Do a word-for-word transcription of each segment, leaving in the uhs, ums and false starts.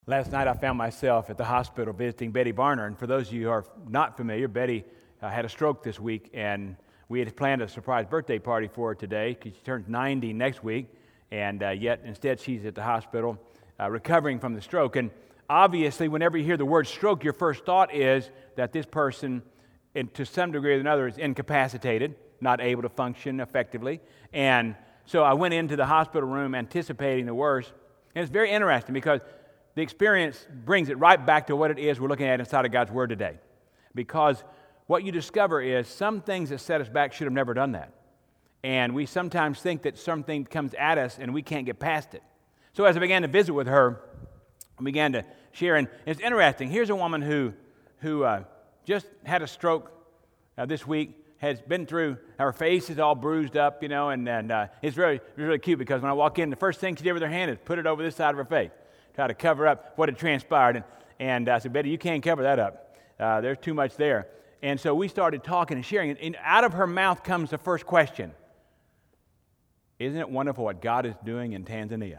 Last night I found myself at the hospital visiting Betty Varner, and for those of you who are not familiar, Betty uh, had a stroke this week, and we had planned a surprise birthday party for her today because she turns ninety next week, and uh, yet instead she's at the hospital uh, recovering from the stroke. And obviously, whenever you hear the word stroke, your first thought is that this person, in, to some degree or another, is incapacitated, not able to function effectively. And so I went into the hospital room anticipating the worst, and it's very interesting because the experience brings it right back to what it is we're looking at inside of God's Word today. Because what you discover is some things that set us back should have never done that. And we sometimes think that something comes at us and we can't get past it. So as I began to visit with her, I began to share, and it's interesting. Here's a woman who, who uh, just had a stroke uh, this week, has been through, her face is all bruised up, you know, and, and uh, it's really, it's really cute because when I walk in, the first thing she did with her hand is put it over this side of her face. Try to cover up what had transpired. And, and I said, Betty, you can't cover that up. Uh, there's too much there. And so we started talking and sharing. And out of her mouth comes the first question. Isn't it wonderful what God is doing in Tanzania?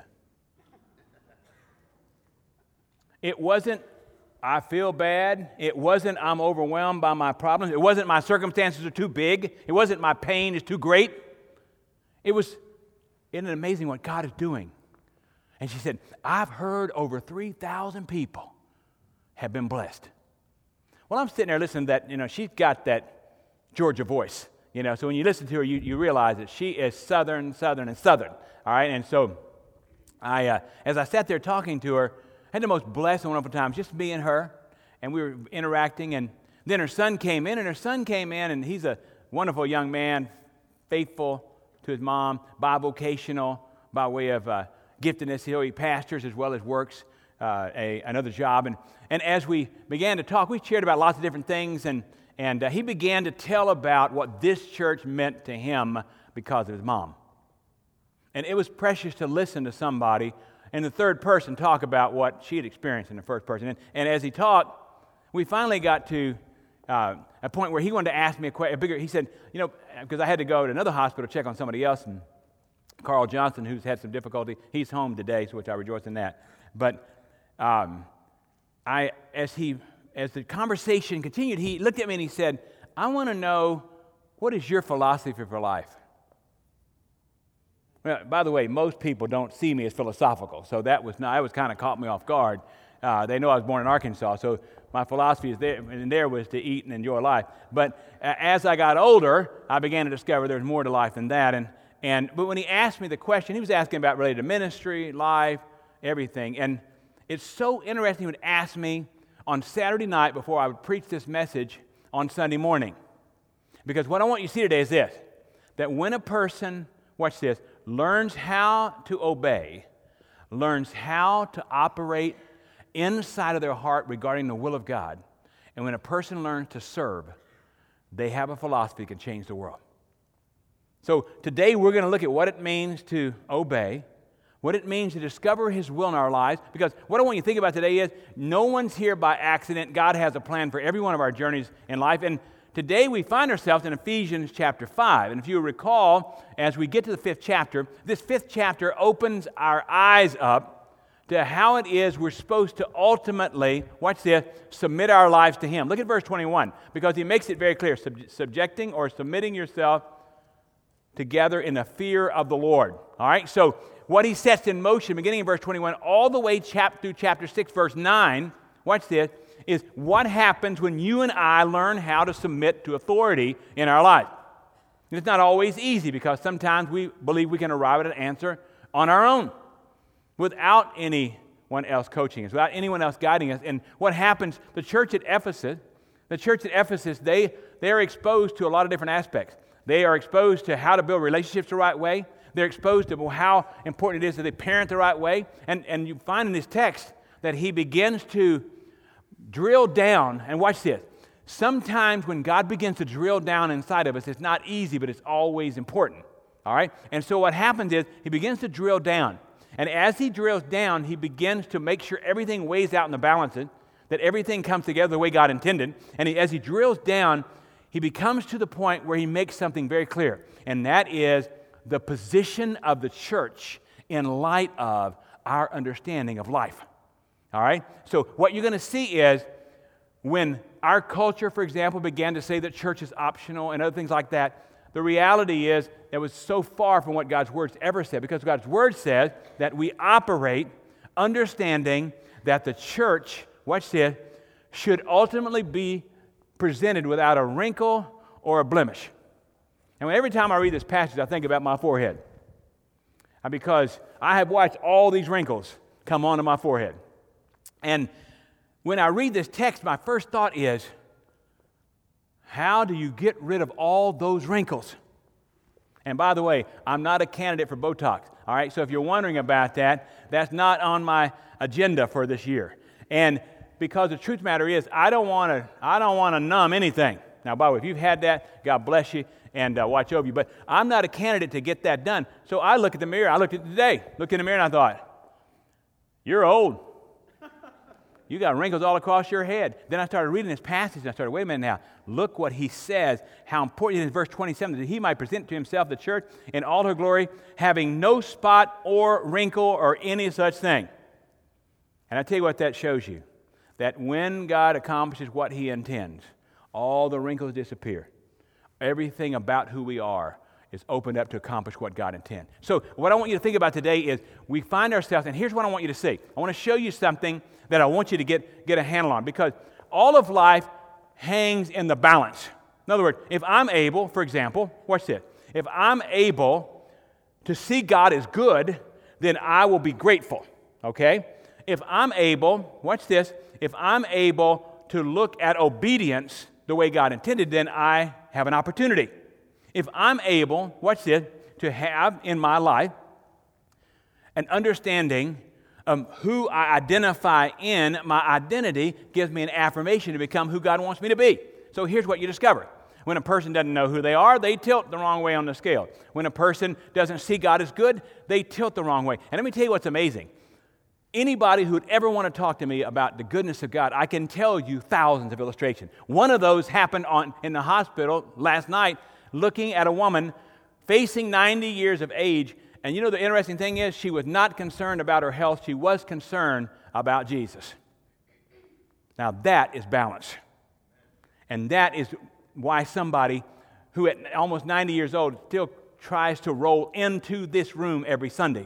It wasn't, I feel bad. It wasn't, I'm overwhelmed by my problems. It wasn't, my circumstances are too big. It wasn't, my pain is too great. It was, isn't it amazing what God is doing? And she said, I've heard over three thousand people have been blessed. Well, I'm sitting there listening to that, you know, she's got that Georgia voice, you know, so when you listen to her, you, you realize that she is Southern, Southern, and Southern, all right? And so I, uh, as I sat there talking to her, I had the most blessed and wonderful time, just me and her, and we were interacting, and then her son came in, and her son came in, and he's a wonderful young man, faithful to his mom, bivocational by way of uh, giftedness. He pastors as well as works uh, a, another job. And, and as we began to talk, we shared about lots of different things, and, and uh, he began to tell about what this church meant to him because of his mom. And it was precious to listen to somebody in the third person talk about what she had experienced in the first person. And, and as he talked, we finally got to uh, a point where he wanted to ask me a, que- a bigger, he said, you know, because I had to go to another hospital to check on somebody else, and Carl Johnson, who's had some difficulty, he's home today, so which I rejoice in that. But um, I, as he, as the conversation continued, he looked at me and he said, I want to know, what is your philosophy for life? Well, by the way, most people don't see me as philosophical, so that was not, that was kind of caught me off guard. Uh, they know I was born in Arkansas, so my philosophy is there, and there was to eat and enjoy life. But uh, as I got older, I began to discover there's more to life than that. And And but when he asked me the question, he was asking about related to ministry, life, everything. And it's so interesting he would ask me on Saturday night before I would preach this message on Sunday morning. Because what I want you to see today is this, that when a person, watch this, learns how to obey, learns how to operate inside of their heart regarding the will of God, and when a person learns to serve, they have a philosophy that can change the world. So today we're going to look at what it means to obey, what it means to discover His will in our lives, because what I want you to think about today is no one's here by accident. God has a plan for every one of our journeys in life, and today we find ourselves in Ephesians chapter five. And if you recall, as we get to the fifth chapter, this fifth chapter opens our eyes up to how it is we're supposed to ultimately, watch this, submit our lives to Him. Look at verse twenty-one, because he makes it very clear, sub- subjecting or submitting yourself together in the fear of the Lord. All right, so what he sets in motion, beginning in verse twenty-one, all the way chap- through chapter six, verse nine, watch this, is what happens when you and I learn how to submit to authority in our life. And it's not always easy, because sometimes we believe we can arrive at an answer on our own without anyone else coaching us, without anyone else guiding us. And what happens, the church at Ephesus, the church at Ephesus, they, they are exposed to a lot of different aspects. They are exposed to how to build relationships the right way. They're exposed to how important it is that they parent the right way. And, and you find in this text that he begins to drill down, and watch this. Sometimes when God begins to drill down inside of us, it's not easy, but it's always important. All right? And so what happens is he begins to drill down. And as he drills down, he begins to make sure everything weighs out in the balances, that everything comes together the way God intended. And he, as he drills down, he becomes to the point where he makes something very clear, and that is the position of the church in light of our understanding of life. All right? So what you're going to see is when our culture, for example, began to say that church is optional and other things like that, the reality is it was so far from what God's Word ever said, because God's Word says that we operate understanding that the church, watch this, should ultimately be presented without a wrinkle or a blemish. And every time I read this passage, I think about my forehead. Because I have watched all these wrinkles come onto my forehead. And when I read this text, my first thought is, how do you get rid of all those wrinkles? And by the way, I'm not a candidate for Botox. All right, so if you're wondering about that, that's not on my agenda for this year. And because the truth matter is, I don't want to. I don't want to numb anything. Now, by the way, if you've had that, God bless you and uh, watch over you. But I'm not a candidate to get that done. So I look at the mirror. I looked at it today. Looked in the mirror and I thought, "You're old. You got wrinkles all across your head." Then I started reading this passage and I started, wait a minute now. Look what he says, how important it is in verse twenty-seven, that he might present to himself the church in all her glory, having no spot or wrinkle or any such thing. And I tell you what that shows you, that when God accomplishes what he intends, all the wrinkles disappear. Everything about who we are is opened up to accomplish what God intends. So what I want you to think about today is we find ourselves, and here's what I want you to see. I want to show you something that I want you to get, get a handle on, because all of life hangs in the balance. In other words, if I'm able, for example, watch this. If I'm able to see God as good, then I will be grateful, okay? If I'm able, watch this, if I'm able to look at obedience the way God intended, then I have an opportunity. If I'm able, watch this, to have in my life an understanding of who I identify in, my identity gives me an affirmation to become who God wants me to be. So here's what you discover. When a person doesn't know who they are, they tilt the wrong way on the scale. When a person doesn't see God as good, they tilt the wrong way. And let me tell you what's amazing. Anybody who would ever want to talk to me about the goodness of God, I can tell you thousands of illustrations. One of those happened on, in the hospital last night, looking at a woman facing ninety years of age. And you know the interesting thing is, she was not concerned about her health. She was concerned about Jesus. Now that is balance. And that is why somebody who at almost ninety years old still tries to roll into this room every Sunday.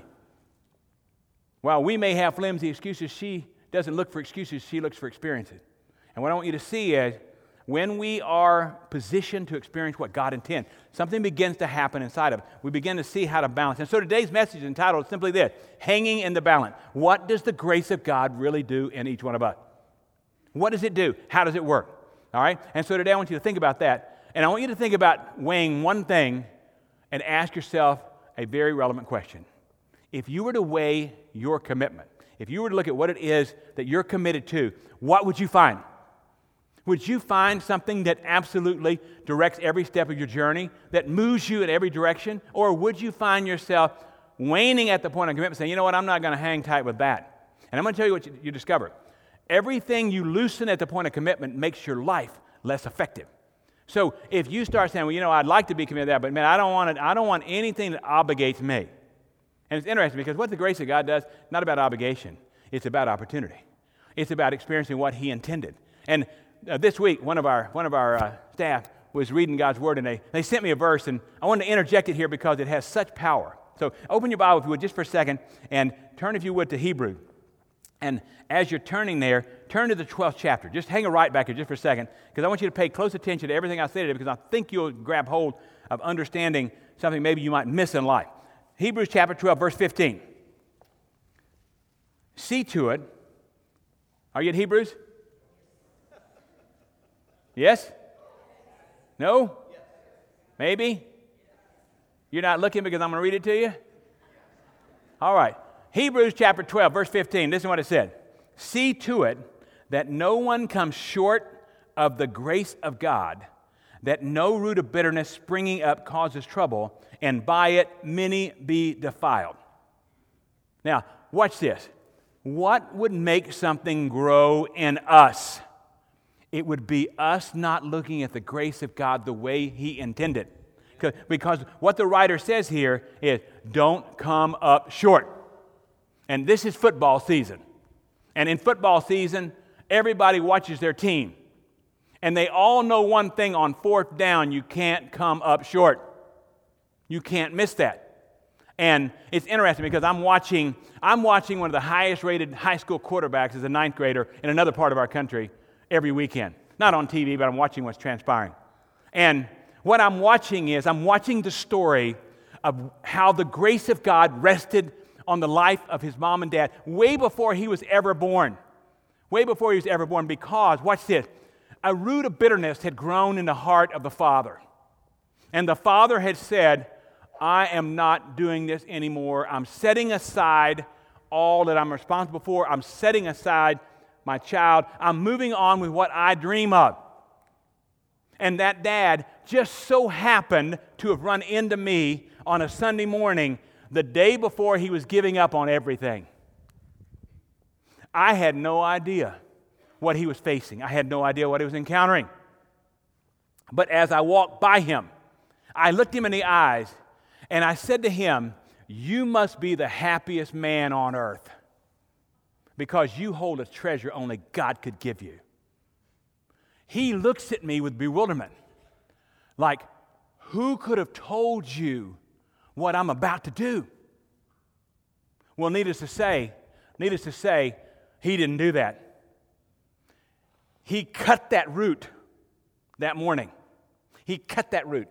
While we may have flimsy excuses, she doesn't look for excuses, she looks for experiences. And what I want you to see is, when we are positioned to experience what God intends, something begins to happen inside of us. We begin to see how to balance. And so today's message is entitled simply this, Hanging in the Balance. What does the grace of God really do in each one of us? What does it do? How does it work? All right? And so today I want you to think about that. And I want you to think about weighing one thing and ask yourself a very relevant question. If you were to weigh your commitment, if you were to look at what it is that you're committed to, what would you find? Would you find something that absolutely directs every step of your journey, that moves you in every direction? Or would you find yourself waning at the point of commitment, saying, you know what, I'm not going to hang tight with that? And I'm going to tell you what you, you discover. Everything you loosen at the point of commitment makes your life less effective. So if you start saying, well, you know, I'd like to be committed to that, but man, I don't want it, I don't want anything that obligates me. And it's interesting because what the grace of God does, not about obligation, it's about opportunity. It's about experiencing what he intended. And uh, this week, one of our one of our uh, staff was reading God's Word, and they, they sent me a verse, and I wanted to interject it here because it has such power. So open your Bible, if you would, just for a second, and turn, if you would, to Hebrew. And as you're turning there, turn to the twelfth chapter. Just hang a right back here just for a second, because I want you to pay close attention to everything I say today, because I think you'll grab hold of understanding something maybe you might miss in life. Hebrews chapter twelve, verse fifteen. See to it. Are you in Hebrews? Yes? No? Maybe? You're not looking because I'm going to read it to you? All right. Hebrews chapter twelve, verse fifteen. This is what it said. See to it that no one comes short of the grace of God, that no root of bitterness springing up causes trouble, and by it many be defiled. Now, watch this. What would make something grow in us? It would be us not looking at the grace of God the way he intended. Because what the writer says here is, don't come up short. And this is football season. And in football season, everybody watches their team. And they all know one thing: on fourth down, you can't come up short. You can't miss that. And it's interesting because I'm watching, I'm watching one of the highest rated high school quarterbacks as a ninth grader in another part of our country every weekend. Not on T V, but I'm watching what's transpiring. And what I'm watching is, I'm watching the story of how the grace of God rested on the life of his mom and dad way before he was ever born. Way before he was ever born, because, watch this, a root of bitterness had grown in the heart of the father. And the father had said, I am not doing this anymore. I'm setting aside all that I'm responsible for. I'm setting aside my child. I'm moving on with what I dream of. And that dad just so happened to have run into me on a Sunday morning the day before he was giving up on everything. I had no idea what he was facing. I had no idea what he was encountering. But as I walked by him, I looked him in the eyes, and I said to him, you must be the happiest man on earth, because you hold a treasure only God could give you. He looks at me with bewilderment, like, who could have told you what I'm about to do? Well, needless to say, needless to say, he didn't do that. He cut that root that morning. He cut that root.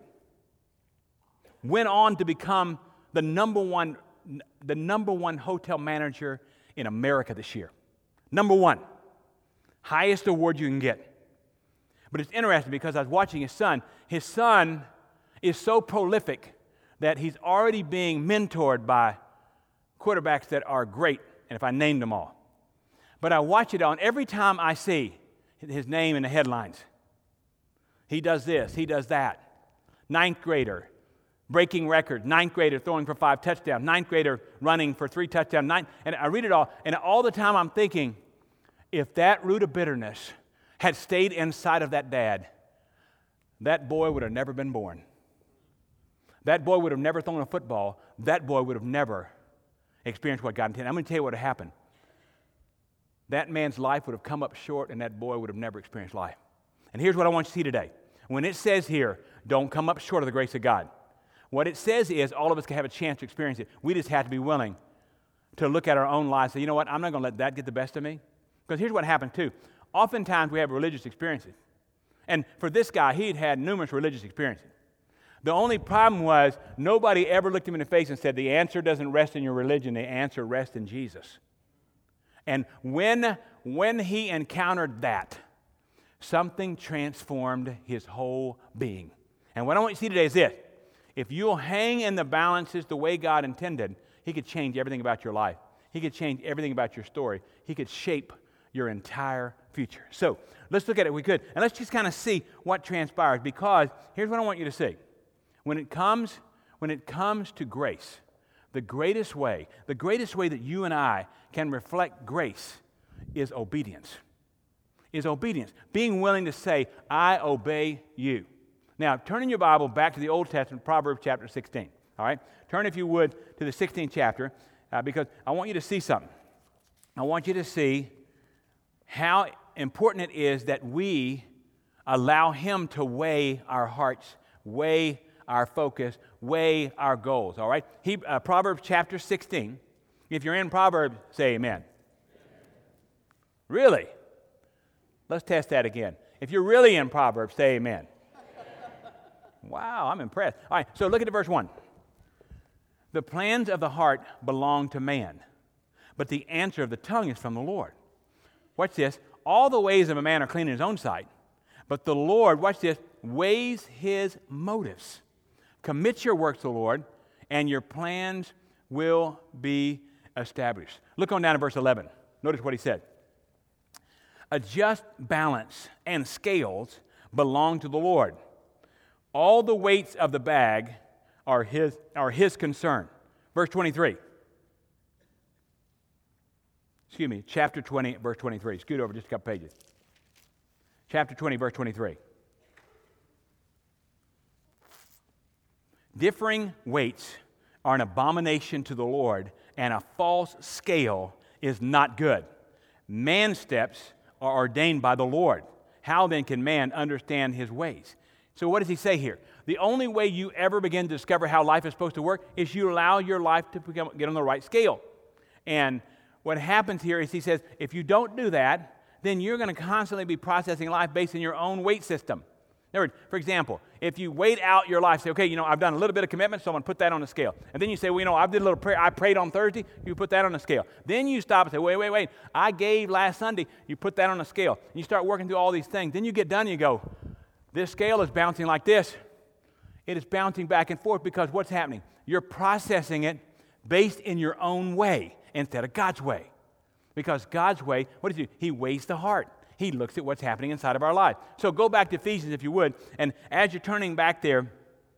Went on to become the number one, the number one hotel manager in America this year. Number one. Highest award you can get. But it's interesting because I was watching his son. His son is so prolific that he's already being mentored by quarterbacks that are great, and if I named them all. But I watch it on every time I see his name in the headlines. He does this, he does that. Ninth grader, breaking record. Ninth grader throwing for five touchdowns. Ninth grader running for three touchdowns. Ninth, and I read it all, and all the time I'm thinking, if that root of bitterness had stayed inside of that dad, that boy would have never been born. That boy would have never thrown a football. That boy would have never experienced what God intended. I'm going to tell you what would have happened. That man's life would have come up short, and that boy would have never experienced life. And here's what I want you to see today. When it says here, don't come up short of the grace of God, what it says is all of us can have a chance to experience it. We just have to be willing to look at our own lives and say, you know what, I'm not going to let that get the best of me. Because here's what happens too. Oftentimes we have religious experiences. And for this guy, he'd had numerous religious experiences. The only problem was nobody ever looked him in the face and said, the answer doesn't rest in your religion, the answer rests in Jesus. And when, when he encountered that, something transformed his whole being. And what I want you to see today is this. If you'll hang in the balances the way God intended, he could change everything about your life. He could change everything about your story. He could shape your entire future. So let's look at it if we could. And let's just kind of see what transpires, because here's what I want you to see. When it comes, when it comes to grace, the greatest way, the greatest way that you and I can reflect grace is obedience. Is obedience. Being willing to say, I obey you. Now, turn in your Bible back to the Old Testament, Proverbs chapter sixteen. All right? Turn, if you would, to the sixteenth chapter, uh, because I want you to see something. I want you to see how important it is that we allow him to weigh our hearts, weigh our focus, weigh our goals, all right? He, uh, Proverbs chapter sixteen. If you're in Proverbs, say amen. Amen. Really? Let's test that again. If you're really in Proverbs, say amen. Wow, I'm impressed. All right, so look at the verse one. The plans of the heart belong to man, but the answer of the tongue is from the Lord. Watch this. All the ways of a man are clean in his own sight, but the Lord, watch this, weighs his motives. Commit your works to the Lord, and your plans will be established. Look on down to verse eleven. Notice what he said. A just balance and scales belong to the Lord. All the weights of the bag are his, are his concern. Verse twenty-three. Excuse me, chapter twenty, verse twenty-three. Scoot over just a couple pages. Chapter twenty, verse twenty-three. Differing weights are an abomination to the Lord, and a false scale is not good. Man's steps are ordained by the Lord. How then can man understand his ways? So what does he say here? The only way you ever begin to discover how life is supposed to work is you allow your life to become, get on the right scale. And what happens here is he says, if you don't do that, then you're going to constantly be processing life based on your own weight system. In other words, for example, if you weighed out your life, say, okay, you know, I've done a little bit of commitment, so I'm going to put that on the scale. And then you say, well, you know, I did a little prayer, I prayed on Thursday, you put that on the scale. Then you stop and say, wait, wait, wait, I gave last Sunday, you put that on the scale. And you start working through all these things. Then you get done and you go, this scale is bouncing like this. It is bouncing back and forth because what's happening? You're processing it based in your own way instead of God's way. Because God's way, what does he do? He weighs the heart. He looks at what's happening inside of our life. So go back to Ephesians if you would. And as you're turning back there,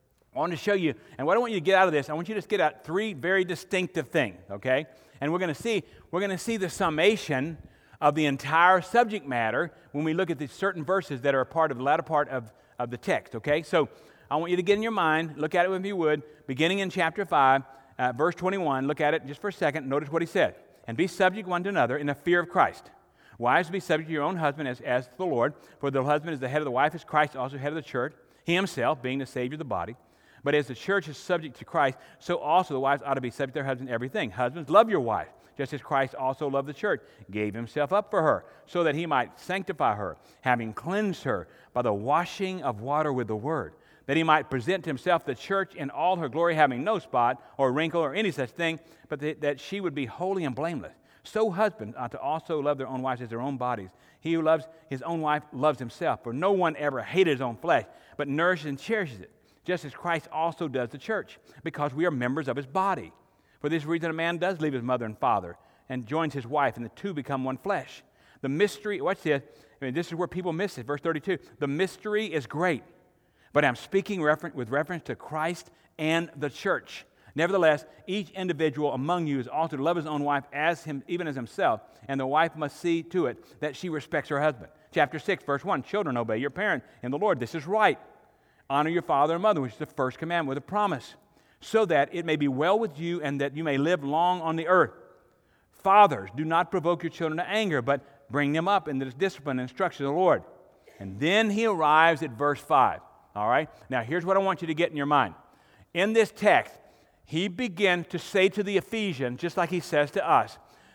I want to show you, and what I want you to get out of this, I want you to just get out three very distinctive things, okay? And we're going to see, we're going to see the summation of the entire subject matter when we look at these certain verses that are a part of the latter part of, of the text, okay? So I want you to get in your mind, look at it if you would, beginning in chapter five, uh, verse twenty-one, look at it just for a second, notice what he said. And be subject one to another in the fear of Christ. Wives, be subject to your own husband as, as to the Lord, for the husband is the head of the wife, as Christ also head of the church, he himself being the Savior of the body. But as the church is subject to Christ, so also the wives ought to be subject to their husband in everything. Husbands, love your wife, just as Christ also loved the church, gave himself up for her, so that he might sanctify her, having cleansed her by the washing of water with the word, that he might present to himself the church in all her glory, having no spot or wrinkle or any such thing, but that, that she would be holy and blameless. So husbands ought to also love their own wives as their own bodies. He who loves his own wife loves himself, for no one ever hated his own flesh, but nourishes and cherishes it, just as Christ also does the church, because we are members of his body. For this reason a man does leave his mother and father, and joins his wife, and the two become one flesh. The mystery, watch this, I mean, this is where people miss it, verse thirty-two. The mystery is great, but I'm speaking refer- with reference to Christ and the church. Nevertheless, each individual among you is also to love his own wife as him, even as himself, and the wife must see to it that she respects her husband. Chapter six, verse one, children, obey your parent in the Lord. This is right. Honor your father and mother, which is the first commandment with a promise, so that it may be well with you and that you may live long on the earth. Fathers, do not provoke your children to anger, but bring them up in the discipline and instruction of the Lord. And then he arrives at verse five. All right? Now, here's what I want you to get in your mind. In this text, he begins to say to the Ephesians, just like he says to us,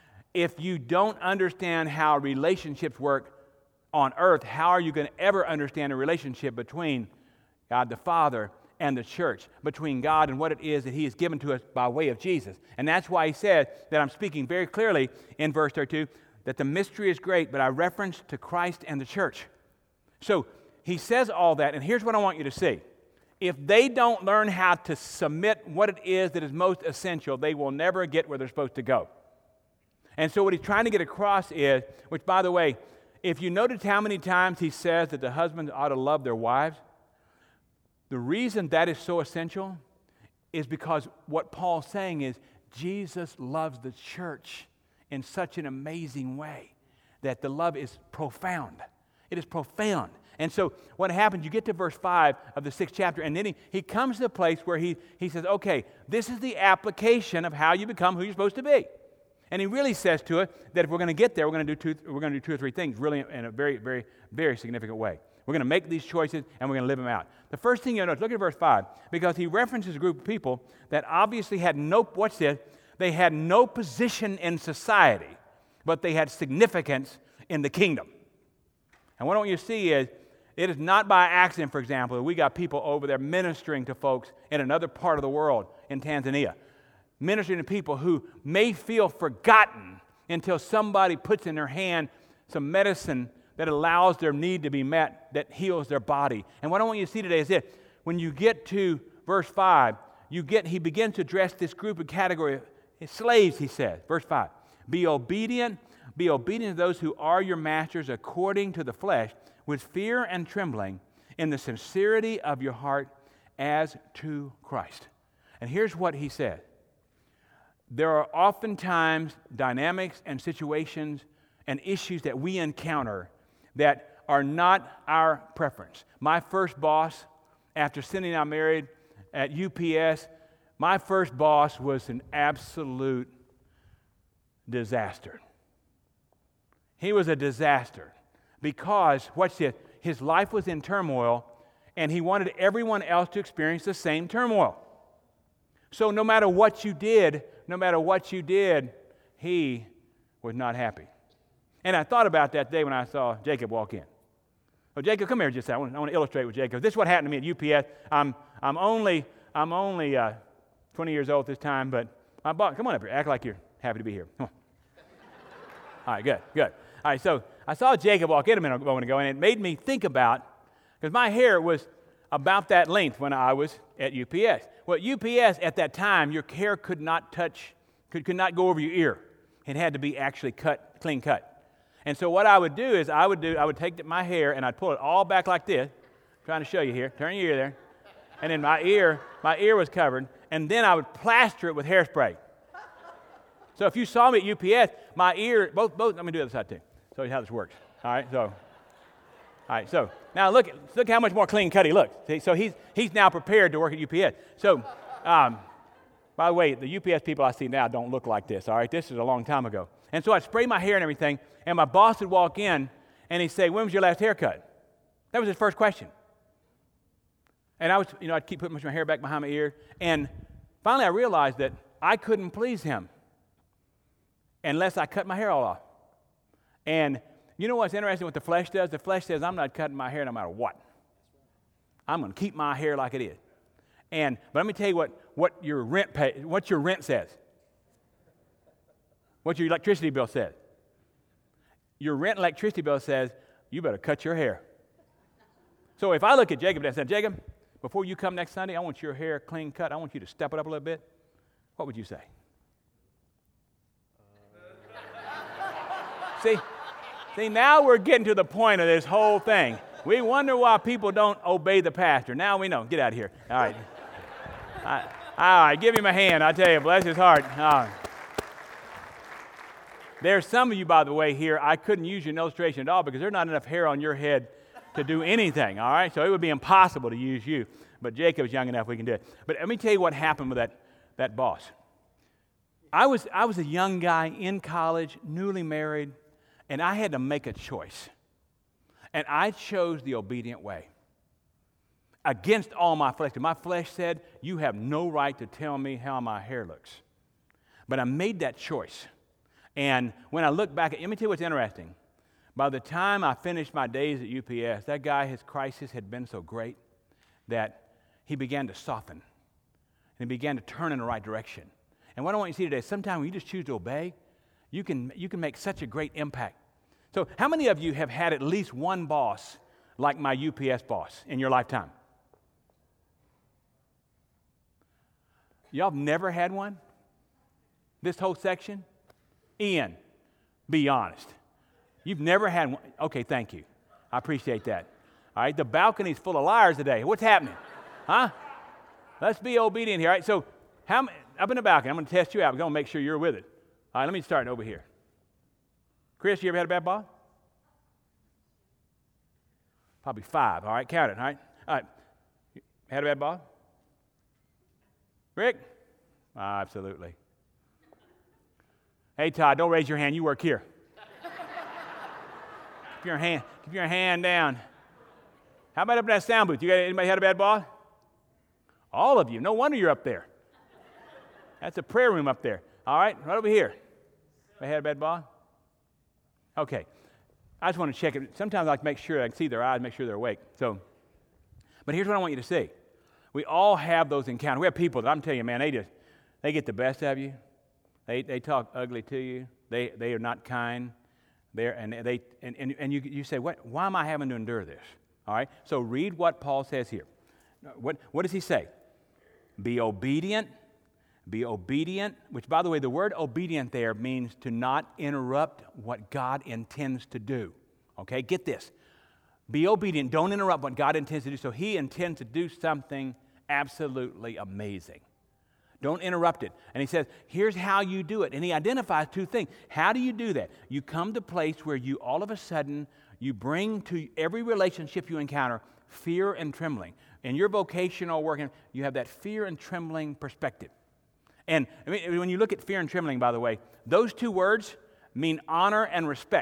if you don't understand how relationships work on earth, how are you going to ever understand a relationship between God the Father and the church, between God and what it is that he has given to us by way of Jesus? And that's why he said that I'm speaking very clearly in verse thirty-two, that the mystery is great, but I reference to Christ and the church. So he says all that, and here's what I want you to see. If they don't learn how to submit what it is that is most essential, they will never get where they're supposed to go. And so what he's trying to get across is, which by the way, if you notice how many times he says that the husbands ought to love their wives, the reason that is so essential is because what Paul's saying is Jesus loves the church in such an amazing way that the love is profound. It is profound. And so what happens, you get to verse five of the sixth chapter, and then he, he comes to the place where he, he says, okay, this is the application of how you become who you're supposed to be. And he really says to it that if we're going to get there, we're going to do two, we're going to do two or three things really in a very, very, very significant way. We're going to make these choices, and we're going to live them out. The first thing you'll notice, look at verse five, because he references a group of people that obviously had no, what's this? They had no position in society, but they had significance in the kingdom. And what I want you to see is, it is not by accident, for example, that we got people over there ministering to folks in another part of the world, in Tanzania, ministering to people who may feel forgotten until somebody puts in their hand some medicine that allows their need to be met, that heals their body. And what I want you to see today is this. When you get to verse five, you get he begins to address this group of category of slaves, he says, verse five. Be obedient, be obedient to those who are your masters according to the flesh, with fear and trembling, in the sincerity of your heart as to Christ. And here's what he said. There are oftentimes dynamics and situations and issues that we encounter that are not our preference. My first boss, after Cindy and I married at U P S, my first boss was an absolute disaster. he was a disaster because, watch this, his life was in turmoil, and he wanted everyone else to experience the same turmoil. So no matter what you did, no matter what you did, he was not happy. And I thought about that day when I saw Jacob walk in. Oh, Jacob, come here just a second. I want, I want to illustrate with Jacob. This is what happened to me at U P S. I'm, I'm only, I'm only uh, twenty years old this time, but my boss, come on up here. Act like you're happy to be here. Come on. All right, good, good. All right, so I saw Jacob walk in a minute moment ago, and it made me think about, because my hair was about that length when I was at U P S. Well, at U P S at that time, your hair could not touch, could, could not go over your ear. It had to be actually cut, clean cut. And so what I would do is I would do, I would take my hair and I'd pull it all back like this. I'm trying to show you here. Turn your ear there. And then my ear, my ear was covered. And then I would plaster it with hairspray. So if you saw me at U P S, my ear, both, both, let me do the other side too. Show you how this works. All right, so, all right, so now look, look how much more clean cut he looks. See, so he's he's now prepared to work at U P S. So, um, by the way, the U P S people I see now don't look like this. All right, this is a long time ago. And so I'd spray my hair and everything, and my boss would walk in, and he'd say, "When was your last haircut?" That was his first question. And I was, you know, I'd keep putting my hair back behind my ear, and finally I realized that I couldn't please him unless I cut my hair all off. And you know what's interesting? What the flesh does? The flesh says, "I'm not cutting my hair no matter what. I'm going to keep my hair like it is." And but let me tell you what what your rent pay, what your rent says. What your electricity bill says. Your rent and electricity bill says, you better cut your hair. So if I look at Jacob and said, "Jacob, before you come next Sunday, I want your hair clean cut. I want you to step it up a little bit," what would you say? Uh. See, see, now we're getting to the point of this whole thing. We wonder why people don't obey the pastor. Now we know. Get out of here. All right. All right, all right, give him a hand. I tell you, bless his heart. Uh, There's some of you, by the way, here, I couldn't use your illustration at all because there's not enough hair on your head to do anything, all right? So it would be impossible to use you. But Jacob's young enough, we can do it. But let me tell you what happened with that, that boss. I was, I was a young guy in college, newly married, and I had to make a choice. And I chose the obedient way. Against all my flesh. My flesh said, "You have no right to tell me how my hair looks." But I made that choice. And when I look back, at, let me tell you what's interesting. By the time I finished my days at U P S, that guy, his crisis had been so great that he began to soften. And he began to turn in the right direction. And what I want you to see today is sometimes when you just choose to obey, you can, you can make such a great impact. So how many of you have had at least one boss like my U P S boss in your lifetime? Y'all have never had one? This whole section? Ian, be honest. You've never had one. Okay, thank you. I appreciate that. All right, the balcony's full of liars today. What's happening? Huh? Let's be obedient here. All right, so how, up in the balcony, I'm going to test you out. We're going to make sure you're with it. All right, let me start over here. Chris, you ever had a bad boss? Probably five. All right, count it. All right. All right. Had a bad boss? Rick? Ah, absolutely. Hey, Todd, don't raise your hand. You work here. Keep your hand, keep your hand down. How about up in that sound booth? You got anybody had a bad boss? All of you. No wonder you're up there. That's a prayer room up there. All right, right over here. They had a bad boss? Okay. I just want to check it. Sometimes I like to make sure I can see their eyes, make sure they're awake. So, but here's what I want you to see. We all have those encounters. We have people that I'm telling you, man, they just they get the best of you. They they talk ugly to you. They they are not kind. They're and they and, and, and you you say, what? Why am I having to endure this? All right. So read what Paul says here. What what does he say? Be obedient. Be obedient. Which, by the way, the word obedient there means to not interrupt what God intends to do. Okay. Get this. Be obedient. Don't interrupt what God intends to do. So He intends to do something absolutely amazing. Don't interrupt it. And he says, here's how you do it. And he identifies two things. How do you do that? You come to a place where you all of a sudden, you bring to every relationship you encounter fear and trembling. In your vocational work, you have that fear and trembling perspective. And I mean, when you look at fear and trembling, by the way, those two words mean honor and respect.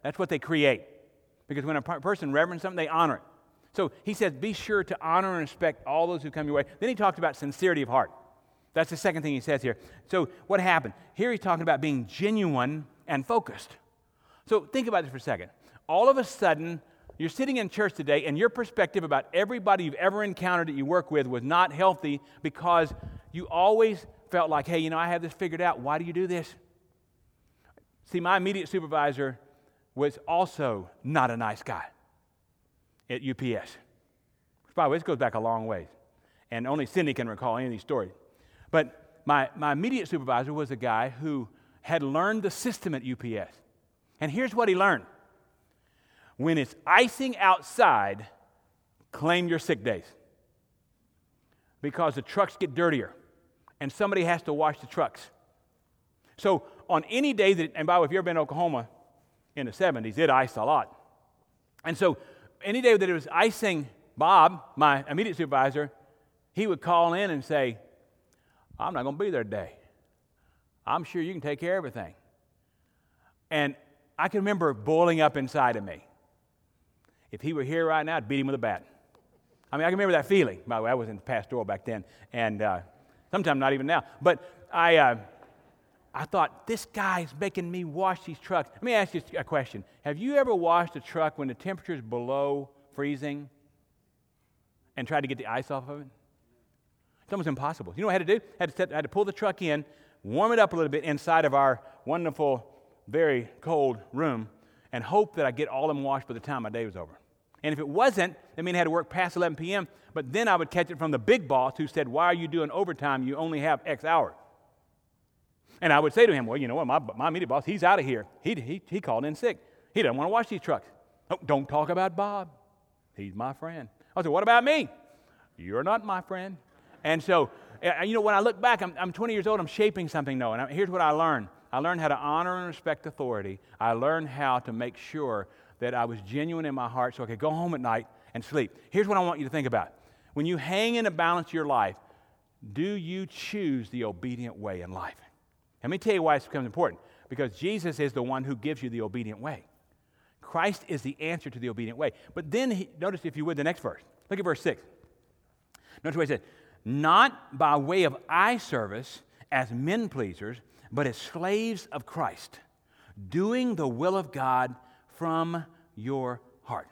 That's what they create. Because when a person reverends something, they honor it. So he says, be sure to honor and respect all those who come your way. Then he talks about sincerity of heart. That's the second thing he says here. So what happened? Here he's talking about being genuine and focused. So think about this for a second. All of a sudden, you're sitting in church today, and your perspective about everybody you've ever encountered that you work with was not healthy because you always felt like, hey, you know, I have this figured out. Why do you do this? See, my immediate supervisor was also not a nice guy at U P S. By the way, this goes back a long ways, and only Cindy can recall any of these stories. But my, my immediate supervisor was a guy who had learned the system at U P S. And here's what he learned. When it's icing outside, claim your sick days. Because the trucks get dirtier, and somebody has to wash the trucks. So on any day that, and by the way, if you've ever been to Oklahoma in the seventies, it iced a lot. And so any day that it was icing, Bob, my immediate supervisor, he would call in and say, I'm not going to be there today. I'm sure you can take care of everything. And I can remember boiling up inside of me. If he were here right now, I'd beat him with a bat. I mean, I can remember that feeling. By the way, I was in pastoral back then, and uh, sometimes not even now. But I, uh, I thought, this guy's making me wash these trucks. Let me ask you a question. Have you ever washed a truck when the temperature is below freezing and tried to get the ice off of it? It's almost impossible. You know what I had to do? I had to, set, I had to pull the truck in, warm it up a little bit inside of our wonderful, very cold room, and hope that I get all of them washed by the time my day was over. And if it wasn't, that mean I had to work past eleven p.m., but then I would catch it from the big boss who said, why are you doing overtime? You only have X hours. And I would say to him, well, you know what, my, my immediate boss, he's out of here. He, he, he called in sick. He doesn't want to wash these trucks. Oh, don't talk about Bob. He's my friend. I said, what about me? You're not my friend. And so, you know, when I look back, I'm, I'm twenty years old, I'm shaping something new. And I, here's what I learned. I learned how to honor and respect authority. I learned how to make sure that I was genuine in my heart so I could go home at night and sleep. Here's what I want you to think about. When you hang in a balance of your life, do you choose the obedient way in life? Let me tell you why this becomes important. Because Jesus is the one who gives you the obedient way. Christ is the answer to the obedient way. But then, he, notice if you would the next verse. Look at verse six. Notice what he said. Not by way of eye service as men pleasers, but as slaves of Christ, doing the will of God from your heart.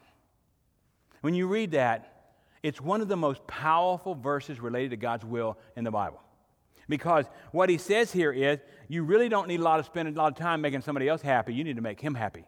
When you read that, it's one of the most powerful verses related to God's will in the Bible. Because what he says here is, you really don't need a lot of spending a lot of time making somebody else happy. You need to make him happy.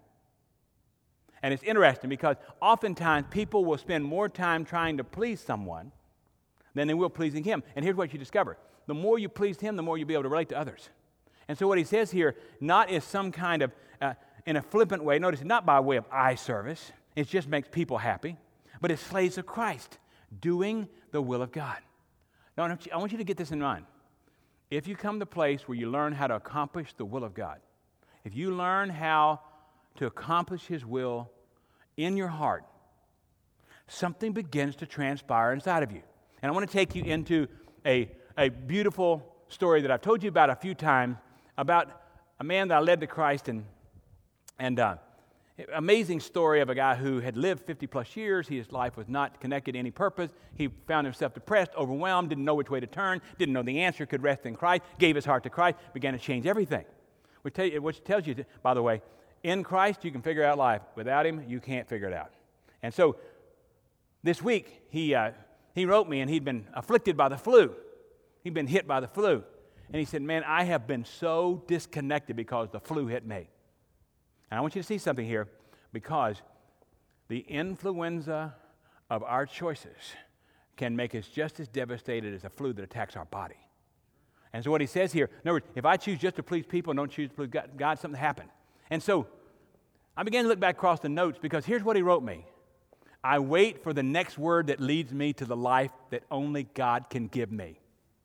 And it's interesting because oftentimes people will spend more time trying to please someone than they will pleasing him. And here's what you discover. The more you please him, the more you'll be able to relate to others. And so what he says here, not as some kind of, uh, in a flippant way, notice not by way of eye service. It just makes people happy. But as slaves of Christ, doing the will of God. Now, I want you to get this in mind. If you come to a place where you learn how to accomplish the will of God, if you learn how to accomplish his will in your heart, something begins to transpire inside of you. And I want to take you into a, a beautiful story that I've told you about a few times about a man that I led to Christ, and and uh, amazing story of a guy who had lived fifty plus years. His life was not connected to any purpose. He found himself depressed, overwhelmed, didn't know which way to turn, didn't know the answer, could rest in Christ, gave his heart to Christ, began to change everything. Which, tell you, which tells you, by the way, in Christ you can figure out life. Without him, you can't figure it out. And so this week he uh, he wrote me, and he'd been afflicted by the flu. He'd been hit by the flu. And he said, man, I have been so disconnected because the flu hit me. And I want you to see something here, because the influenza of our choices can make us just as devastated as a flu that attacks our body. And so what he says here, in other words, if I choose just to please people and don't choose to please God, God, something happened. And so I began to look back across the notes, because here's what he wrote me. I wait for the next word that leads me to the life that only God can give me.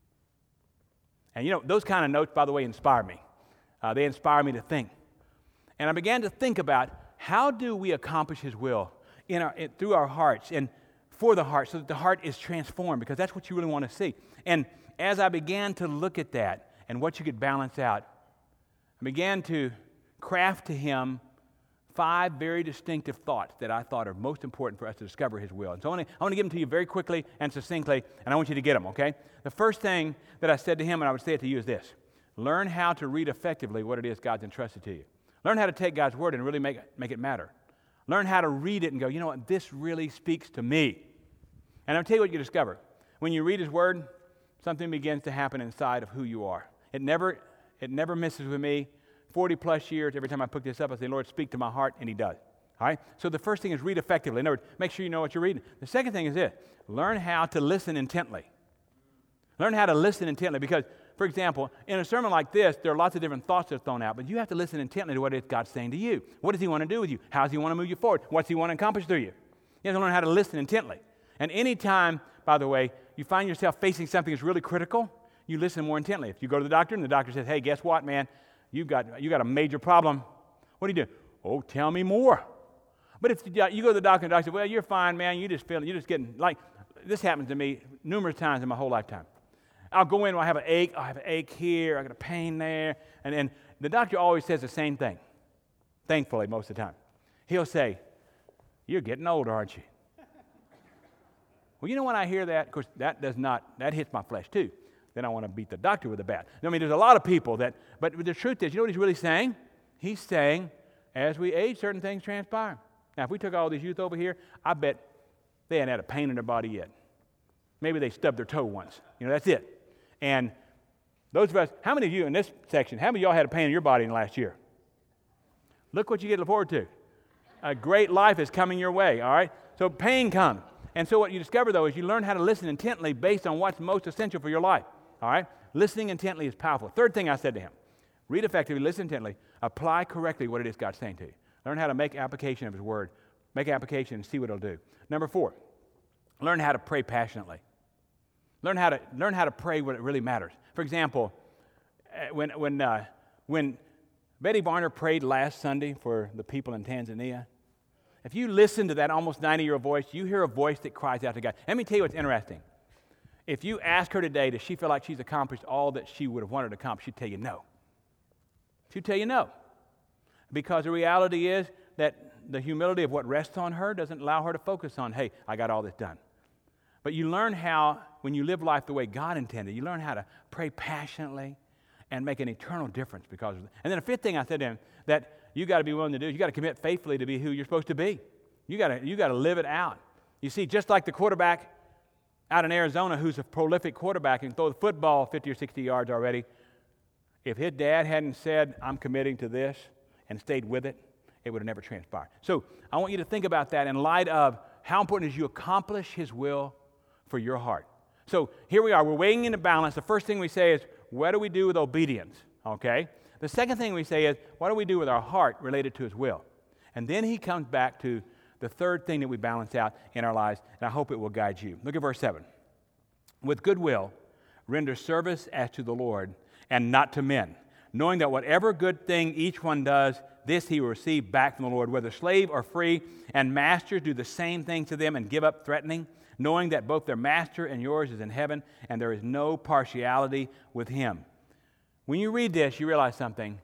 And you know, those kind of notes, by the way, inspire me. Uh, they inspire me to think. And I began to think about, how do we accomplish his will in our, in, through our hearts and for the heart, so that the heart is transformed, because that's what you really want to see. And as I began to look at that and what you could balance out, I began to craft to him five very distinctive thoughts that I thought are most important for us to discover His will. And so I want to, I want to give them to you very quickly and succinctly, and I want you to get them, okay? The first thing that I said to him, and I would say it to you, is this. Learn how to read effectively what it is God's entrusted to you. Learn how to take God's Word and really make, make it matter. Learn how to read it and go, you know what, this really speaks to me. And I'll tell you what you discover. When you read His Word, something begins to happen inside of who you are. It never, it never misses with me. forty plus years, every time I pick this up, I say, Lord, speak to my heart, and He does. All right? So the first thing is read effectively. In other words, make sure you know what you're reading. The second thing is this. Learn how to listen intently. Learn how to listen intently because, for example, in a sermon like this, there are lots of different thoughts that are thrown out, but you have to listen intently to what it is God's saying to you. What does He want to do with you? How does He want to move you forward? What's He want to accomplish through you? You have to learn how to listen intently. And any time, by the way, you find yourself facing something that's really critical, you listen more intently. If you go to the doctor and the doctor says, hey, guess what, man? You've got, you got a major problem. What do you do? Oh, tell me more. But if you go to the doctor and the doctor says, well, you're fine, man. You just feel, you're just getting, like, this happens to me numerous times in my whole lifetime. I'll go in, I have an ache, I have an ache here, I got a pain there, and then the doctor always says the same thing, thankfully, most of the time. He'll say, you're getting older, aren't you? Well, you know when I hear that, of course, that does not, that hits my flesh too. Then I want to beat the doctor with a bat. I mean, there's a lot of people that, but the truth is, you know what he's really saying? He's saying, as we age, certain things transpire. Now, if we took all these youth over here, I bet they hadn't had a pain in their body yet. Maybe they stubbed their toe once. You know, that's it. And those of us, how many of you in this section, how many of y'all had a pain in your body in the last year? Look what you get to look forward to. A great life is coming your way, all right? So pain comes. And so what you discover, though, is you learn how to listen intently based on what's most essential for your life, all right? Listening intently is powerful. Third thing I said to him, read effectively, listen intently, apply correctly what it is God's saying to you. Learn how to make application of His Word. Make application and see what it'll do. Number four, learn how to pray passionately. Learn how to learn how to pray when it really matters. For example, when when uh, when Betty Barner prayed last Sunday for the people in Tanzania, if you listen to that almost ninety-year-old voice, you hear a voice that cries out to God. Let me tell you what's interesting. If you ask her today, does she feel like she's accomplished all that she would have wanted to accomplish? She'd tell you no. She'd tell you no. Because the reality is that the humility of what rests on her doesn't allow her to focus on, hey, I got all this done. But you learn how, when you live life the way God intended, you learn how to pray passionately and make an eternal difference because of it. And then the fifth thing I said to him that you got to be willing to do, you got to commit faithfully to be who you're supposed to be. You got to you got to live it out. You see, just like the quarterback out in Arizona who's a prolific quarterback and throw the football fifty or sixty yards already, if his dad hadn't said, I'm committing to this and stayed with it, it would have never transpired. So I want you to think about that in light of how important it is you accomplish His will for your heart. So here we are. We're weighing in the balance. The first thing we say is, what do we do with obedience? Okay? The second thing we say is, what do we do with our heart related to His will? And then he comes back to the third thing that we balance out in our lives, and I hope it will guide you. Look at verse seven. With good will, render service as to the Lord and not to men, knowing that whatever good thing each one does, this he will receive back from the Lord, whether slave or free, and masters do the same thing to them and give up threatening, knowing that both their master and yours is in heaven, and there is no partiality with Him. When you read this, you realize something.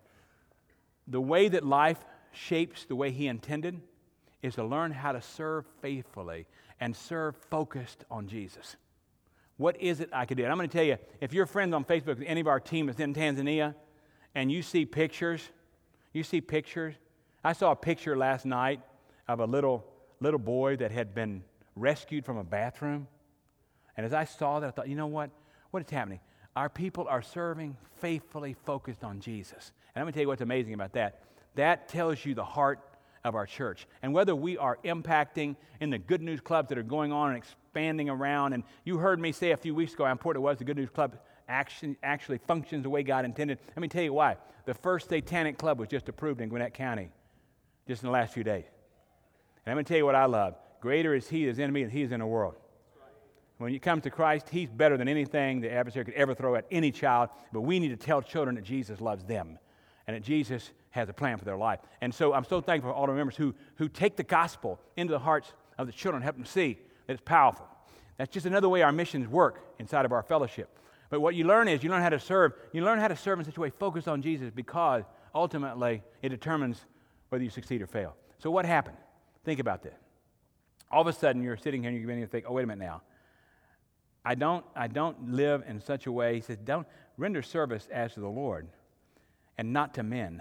The way that life shapes the way He intended is to learn how to serve faithfully and serve focused on Jesus. What is it I could do? And I'm going to tell you, if you're friends on Facebook with any of our team that's in Tanzania, and you see pictures, you see pictures. I saw a picture last night of a little little boy that had been rescued from a bathroom. And as I saw that, I thought, you know what? What is happening? Our people are serving faithfully focused on Jesus. And I'm going to tell you what's amazing about that. That tells you the heart of our church. And whether we are impacting in the Good News Clubs that are going on and expanding around, and you heard me say a few weeks ago how important it was the Good News Club action, actually functions the way God intended. Let me tell you why. The first satanic club was just approved in Gwinnett County just in the last few days. And I'm going to tell you what I love. Greater is He that is in me than he is in the world. When you come to Christ, He's better than anything the adversary could ever throw at any child. But we need to tell children that Jesus loves them and that Jesus has a plan for their life. And so I'm so thankful for all the members who, who take the gospel into the hearts of the children and help them see that it's powerful. That's just another way our missions work inside of our fellowship. But what you learn is you learn how to serve. You learn how to serve in such a way focused on Jesus because ultimately it determines whether you succeed or fail. So what happened? Think about this. All of a sudden, you're sitting here and you're beginning to think, oh, wait a minute now. I don't, I don't live in such a way. He says, don't render service as to the Lord and not to men.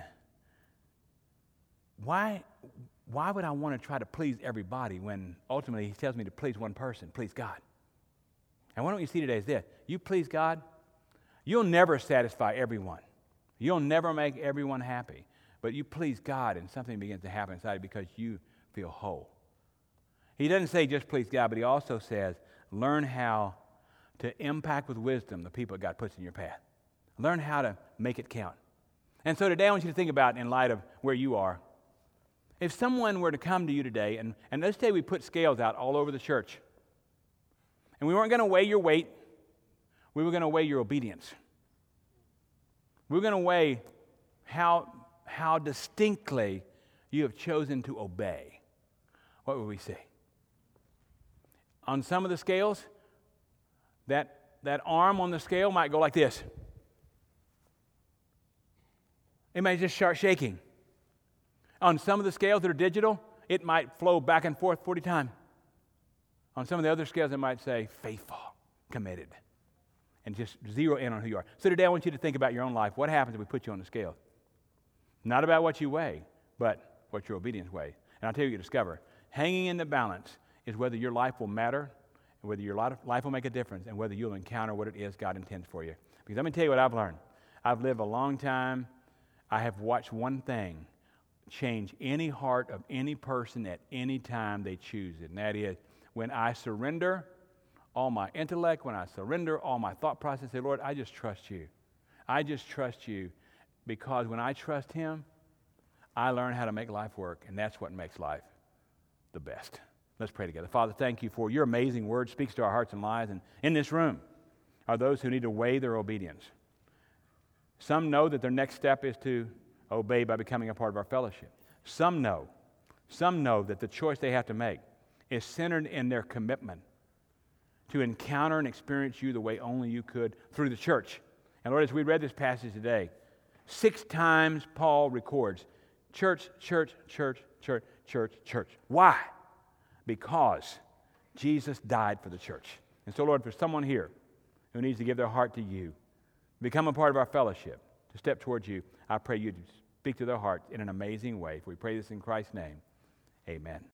Why, why would I want to try to please everybody when ultimately he tells me to please one person, please God? And what don't you see today is this. You please God, you'll never satisfy everyone. You'll never make everyone happy. But you please God and something begins to happen inside because you feel whole. He doesn't say just please God, but he also says learn how to impact with wisdom the people that God puts in your path. Learn how to make it count. And so today I want you to think about, in light of where you are, if someone were to come to you today, and, and let's say we put scales out all over the church, and we weren't going to weigh your weight, we were going to weigh your obedience. We were going to weigh how, how distinctly you have chosen to obey. What would we see? On some of the scales, that, that arm on the scale might go like this. It might just start shaking. On some of the scales that are digital, it might flow back and forth forty times. On some of the other scales, it might say faithful, committed, and just zero in on who you are. So today I want you to think about your own life. What happens if we put you on the scale? Not about what you weigh, but what your obedience weighs. And I'll tell you what you discover. Hanging in the balance is whether your life will matter, and whether your life will make a difference, and whether you'll encounter what it is God intends for you. Because let me tell you what I've learned. I've lived a long time. I have watched one thing change any heart of any person at any time they choose it, and that is when I surrender all my intellect, when I surrender all my thought process, say, Lord, I just trust you. I just trust you because when I trust him, I learn how to make life work, and that's what makes life the best. Let's pray together. Father, thank you for your amazing word speaks to our hearts and lives, and in this room are those who need to weigh their obedience. Some know that their next step is to obey by becoming a part of our fellowship. Some know, some know that the choice they have to make is centered in their commitment to encounter and experience you the way only you could through the church. And Lord, as we read this passage today, six times Paul records church, church, church, church, church, church. Why? Because Jesus died for the church. And so, Lord, for someone here who needs to give their heart to you, become a part of our fellowship, to step towards you, I pray you to speak to their hearts in an amazing way. For we pray this in Christ's name, amen.